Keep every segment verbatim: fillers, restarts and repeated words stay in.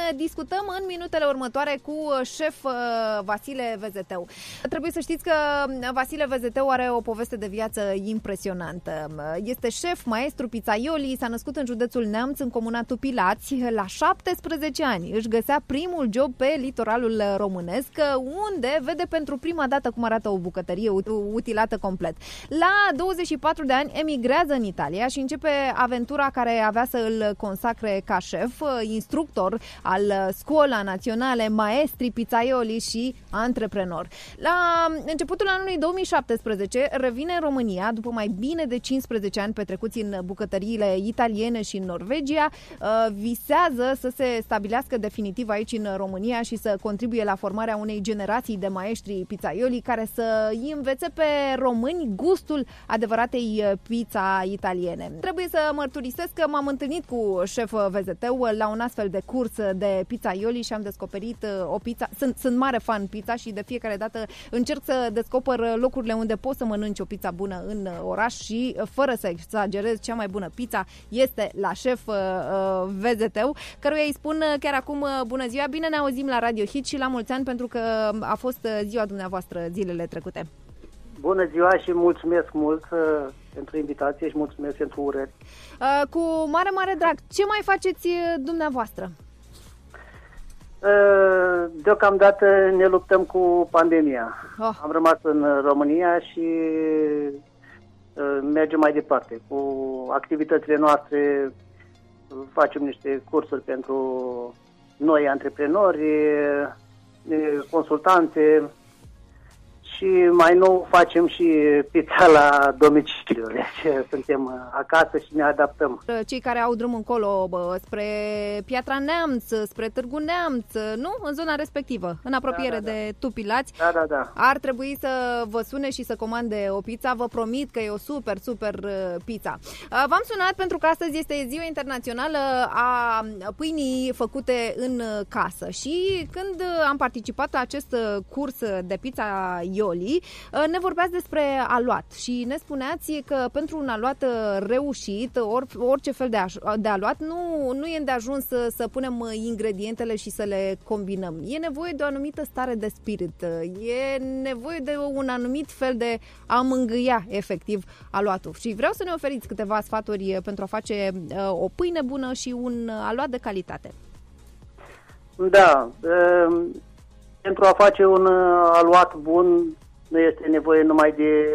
discutăm în minutele următoare cu șef Vasile Vezeteu. Trebuie să știți că Vasile Vezeteu are o poveste de viață impresionantă. Este șef, maestru pizzaioli, s-a născut în județul Neamț, în comuna Tupilați. La șaptesprezece ani își găsea primul job pe litoralul românesc, unde vede pentru prima dată cum arată o bucătărie utilată complet. La douăzeci și patru de ani emigrează în Italia și începe aventura care avea să îl consacre ca șef, instructor al Scuola Naționale Maestri Pizzaioli și antreprenor. La începutul anului două mii șaptesprezece revine în România după mai bine de cincisprezece ani petrecuți în bucătăriile italiene și în Norvegia. Visează să se stabilească definitiv aici în România și să contribuie la formarea unei generații de maestri pizzaioli care să îi învețe pe români gustul adevăratei pizza italiene. Trebuie să mărturisesc că m-am întâlnit cu șef Vezeteu la un astfel de curs de pizzaioli și am descoperit o pizza. Sunt, sunt mare fan pizza și de fiecare dată încerc să descoper locurile unde poți să mănânci o pizza bună în oraș și, fără să exagerez, cea mai bună pizza este la șef Vezeteu, căruia îi spun chiar acum bună ziua, bine ne auzim la Radio Hit și la mulți ani pentru că a fost ziua dumneavoastră zilele trecute. Bună ziua și mulțumesc mult uh, pentru invitație și mulțumesc pentru urări. Uh, cu mare, mare drag. Ce mai faceți dumneavoastră? Uh, deocamdată ne luptăm cu pandemia. Oh. Am rămas în România și uh, mergem mai departe. Cu activitățile noastre facem niște cursuri pentru noi antreprenori, consultanțe, și mai nou facem și pizza la domiciliu. Deci suntem acasă și ne adaptăm. Cei care au drum încolo bă, spre Piatra Neamț, spre Târgu Neamț, nu? În zona respectivă, în apropiere da, da, da. de Tupilați, da, da, da. ar trebui să vă sune și să comande o pizza. Vă promit că e o super, super pizza. V-am sunat pentru că astăzi este Ziua Internațională a Pâinii făcute în casă și când am participat la acest curs de pizza Ioli, ne vorbeați despre aluat și ne spuneați că pentru un aluat reușit, or, orice fel de, de aluat, nu, nu e îndeajuns să, să punem ingredientele și să le combinăm. E nevoie de o anumită stare de spirit, e nevoie de un anumit fel de a mângâia efectiv aluatul. Și vreau să ne oferiți câteva sfaturi pentru a face o pâine bună și un aluat de calitate. Da, um... pentru a face un aluat bun nu este nevoie numai de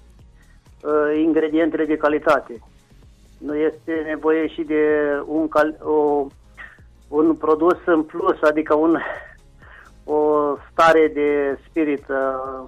uh, ingredientele de calitate. Nu este nevoie și de un, cal- o, un produs în plus, adică un, o stare de spirit, uh,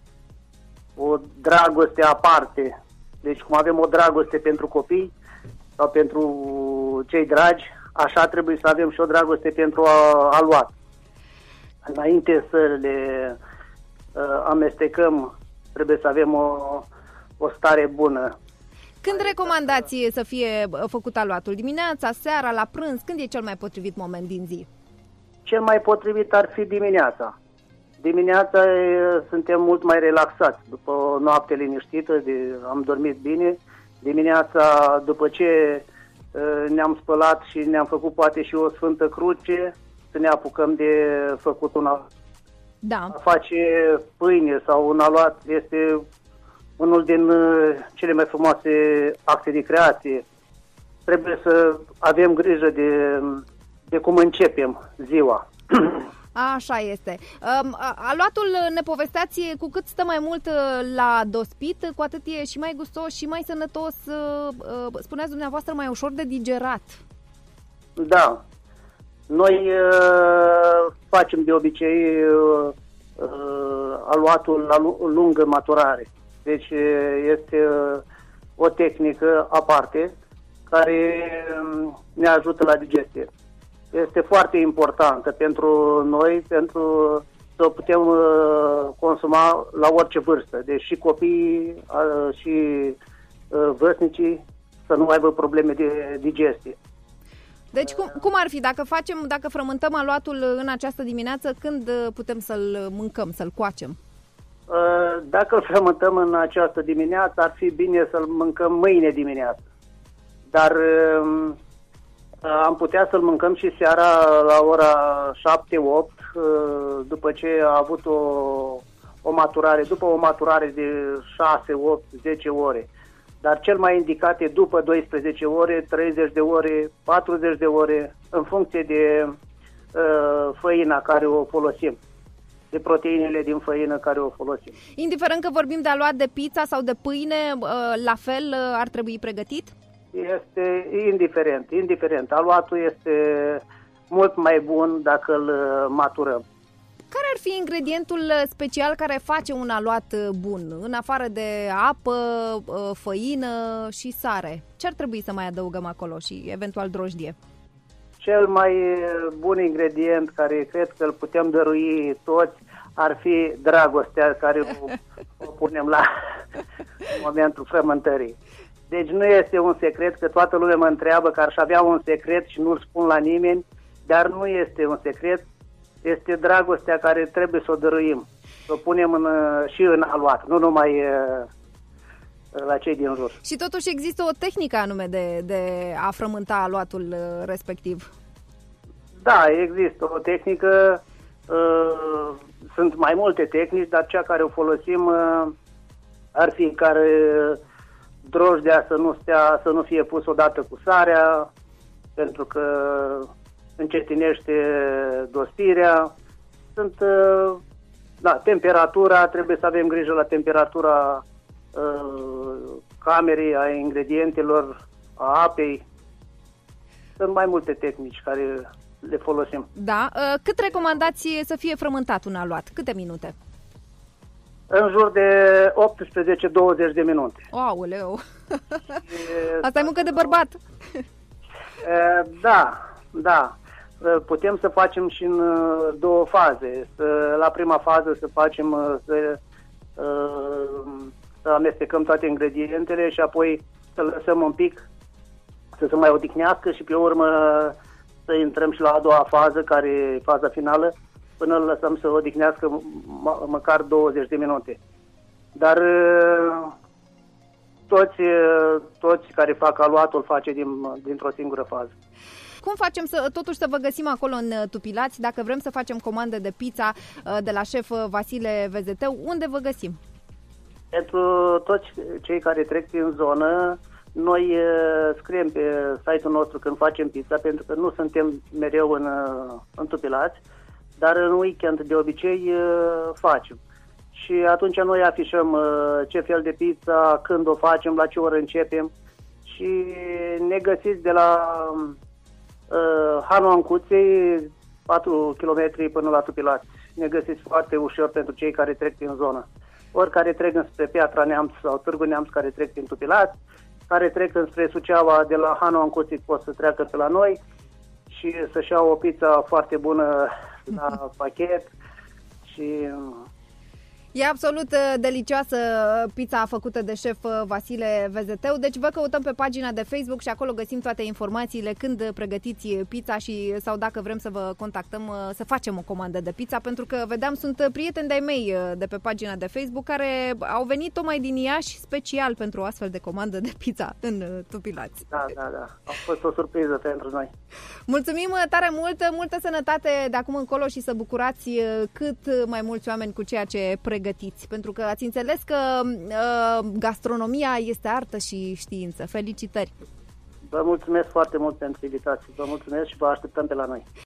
o dragoste aparte. Deci cum avem o dragoste pentru copii sau pentru cei dragi, așa trebuie să avem și o dragoste pentru a, aluat. Înainte să le uh, amestecăm, trebuie să avem o, o stare bună. Când recomandați să fie făcut aluatul? Dimineața, seara, la prânz? Când e cel mai potrivit moment din zi? Cel mai potrivit ar fi dimineața. Dimineața e, suntem mult mai relaxați. După o noapte liniștită, de, am dormit bine. Dimineața, după ce uh, ne-am spălat și ne-am făcut poate și o Sfântă Cruce, să ne apucăm de făcut un aluat. Da. A face pâine sau un aluat este unul din cele mai frumoase acte de creație. Trebuie să avem grijă de, de cum începem ziua. Așa este. Aluatul, ne povesteați, cu cât stă mai mult la dospit, cu atât e și mai gustos și mai sănătos, spuneați dumneavoastră, mai ușor de digerat. Da. Noi uh, facem de obicei uh, aluatul la lungă maturare. Deci este uh, o tehnică aparte care uh, ne ajută la digestie. Este foarte importantă pentru noi, pentru să o putem uh, consuma la orice vârstă. Deci și copiii uh, și uh, vârstnicii să nu aibă probleme de digestie. Deci cum, cum ar fi, dacă facem, dacă frământăm aluatul în această dimineață, când putem să-l mâncăm, să-l coacem? Dacă îl frământăm în această dimineață, ar fi bine să-l mâncăm mâine dimineață. Dar Am putea să-l mâncăm și seara la ora șapte opt, după ce a avut o, o maturare, după o maturare de șase, opt, zece ore. Dar cel mai indicat e după doisprezece ore, treizeci de ore, patruzeci de ore, în funcție de uh, făina care o folosim, de proteinele din făină care o folosim. Indiferent că vorbim de aluat de pizza sau de pâine, uh, la fel uh, ar trebui pregătit? Este indiferent, indiferent. Aluatul este mult mai bun dacă îl maturăm. Care ar fi ingredientul special care face un aluat bun, în afară de apă, făină și sare? Ce ar trebui să mai adăugăm acolo și eventual drojdie? Cel mai bun ingredient care cred că îl putem dărui toți ar fi dragostea care o, o punem la momentul frământării. Deci nu este un secret, că toată lumea mă întreabă că aș avea un secret și nu-l spun la nimeni, dar nu este un secret, este dragostea care trebuie să o dăruim, să o punem în, și în aluat, nu numai la cei din jur. Și totuși există o tehnică anume de, de a frământa aluatul respectiv. Da, există o tehnică, sunt mai multe tehnici, dar cea care o folosim ar fi care drojdea să nu stea, să nu fie pus odată cu sarea, pentru că încetinește dospirea. Sunt, da, temperatura, trebuie să avem grijă la temperatura uh, camerei, a ingredientelor, a apei. Sunt mai multe tehnici care le folosim. Da. Cât recomandați să fie frământat un aluat? Câte minute? În jur de optsprezece douăzeci de minute. Aoleu! Asta e muncă de bărbat! Da, da. Putem să facem și în două faze. La prima fază să facem, să, să amestecăm toate ingredientele și apoi să lăsăm un pic să se mai odihnească și pe urmă să intrăm și la a doua fază, care e faza finală, până îl lăsăm să odihnească m- măcar douăzeci de minute. Dar toți, toți care fac aluatul face din, dintr-o singură fază. Cum facem să, totuși să vă găsim acolo în Tupilați, dacă vrem să facem comandă de pizza de la șef Vasile Vezeteu, unde vă găsim? Pentru toți cei care trec prin zonă, noi scriem pe site-ul nostru când facem pizza, pentru că nu suntem mereu în, în Tupilați, dar în weekend de obicei facem. Și atunci noi afișăm ce fel de pizza, când o facem, la ce oră începem și ne găsiți de la uh, Hanu Ancuței, patru kilometri până la Tupilați. Ne găsiți foarte ușor pentru cei care trec prin zonă. Ori care trec spre Piatra Neamț sau Târgu Neamț, care trec prin Tupilați, care trec spre Suceava, de la Hanu Ancuței pot să treacă pe la noi și să-și iau o pizza foarte bună la pachet și... E absolut delicioasă pizza făcută de șef Vasile Vezeteu, deci vă căutăm pe pagina de Facebook și acolo găsim toate informațiile când pregătiți pizza și sau dacă vrem să vă contactăm să facem o comandă de pizza, pentru că vedeam, sunt prieteni de-ai mei de pe pagina de Facebook care au venit tocmai din Iași special pentru o astfel de comandă de pizza în Tupilați. Da, da, da. A fost o surpriză pentru noi. Mulțumim tare mult, multă sănătate de acum încolo și să bucurați cât mai mulți oameni cu ceea ce pregătiți, pentru că ați înțeles că uh, gastronomia este artă și știință. Felicitări! Vă mulțumesc foarte mult pentru invitație. Vă mulțumesc și vă așteptăm pe la noi.